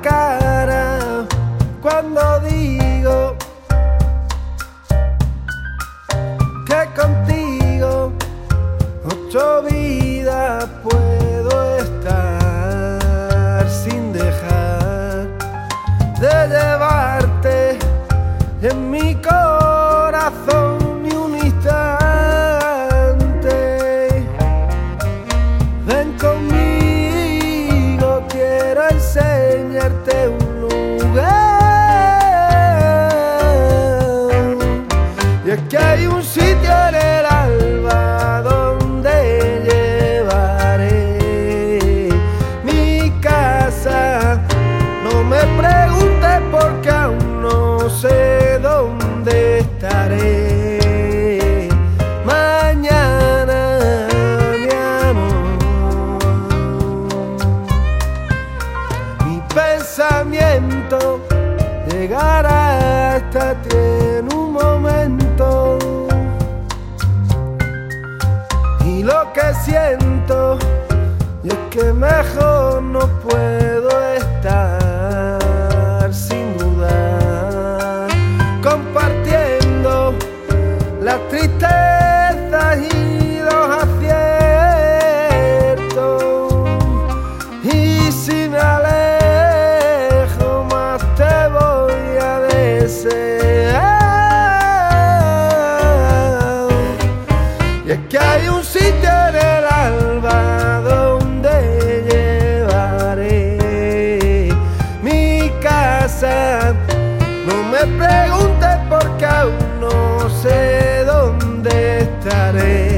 cara cuando digo que contigo 8 vidas puedo estar sin dejar de llevarte en mi corazón ni un instante. Ven conmigo, quiero enseñarte un lugar. Y es que hay un sitio en el alba donde llevaré mi casa. No me preguntes porque aún no sé dónde estaré mañana, mi amor. Mi pensamiento llegará hasta ti en un momento, y lo que siento y es que mejor no puedo estar sin dudar, compartiendo las tristezas y los aciertos. Y si me alejo más te voy a desear. Y es que hay un sitio en el alba donde llevaré mi casa. No me preguntes porque aún no sé dónde estaré.